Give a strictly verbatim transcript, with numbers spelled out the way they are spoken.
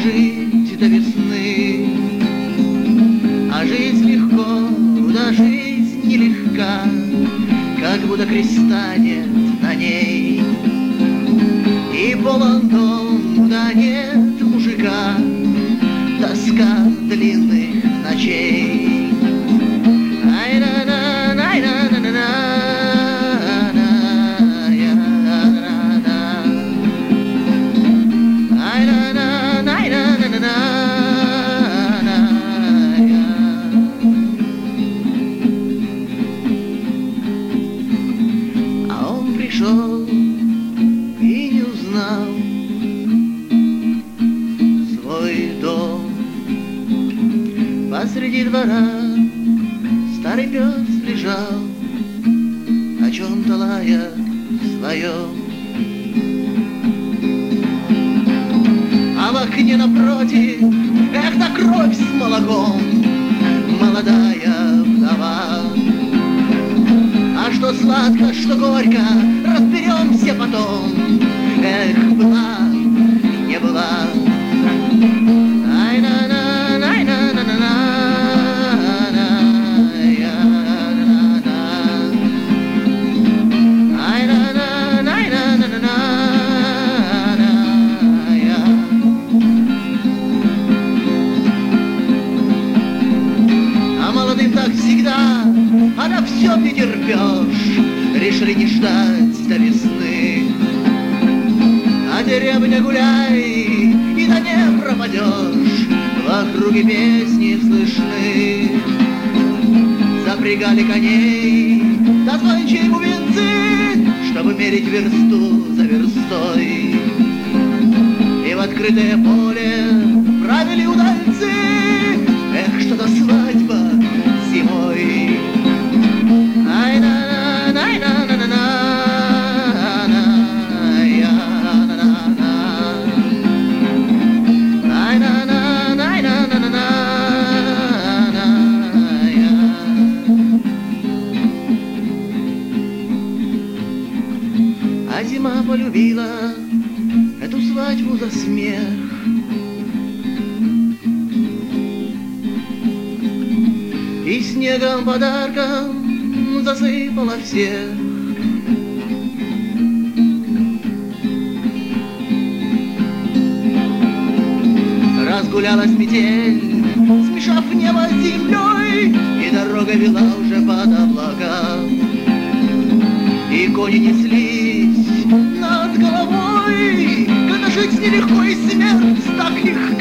дожить до весны. А жизнь легко, да жизнь нелегка, как будто креста нет на ней. И полон дом, да нет мужика, тоска длинных ночей. Ай-на-на, ай-на-на-на-на. Пришел и не узнал свой дом. Посреди двора старый пес лежал, о чем-то лая своем. А в окне напротив, эх, да кровь с молоком, молодая вдова. А что сладко, что горько, разберем все потом. Эх, была, не была. Ай-на-на, ай-на-на-на-на, ай-на-на-на, ай-на-на, ай-на-на-на. А молодым так всегда, а на все ты терпешь. Решили не ждать до весны. А деревня гуляй, и да не пропадешь. В округе песни слышны. Запрягали коней, да звончей бубенцы, чтобы мерить версту за верстой. И в открытое поле правили удальцы. Эх, что-то свадьба зимой. Ай-на-на, ай-на-на-на-на, ай-на-на-на, ай-на-на, ай-на-на-на-на. А зима полюбила эту свадьбу за смех. И снегом подарком засыпала всех. Разгулялась метель, смешав небо с землей, и дорога вела уже под облака. И кони неслись над головой, когда жить нелегко и смерть так легка.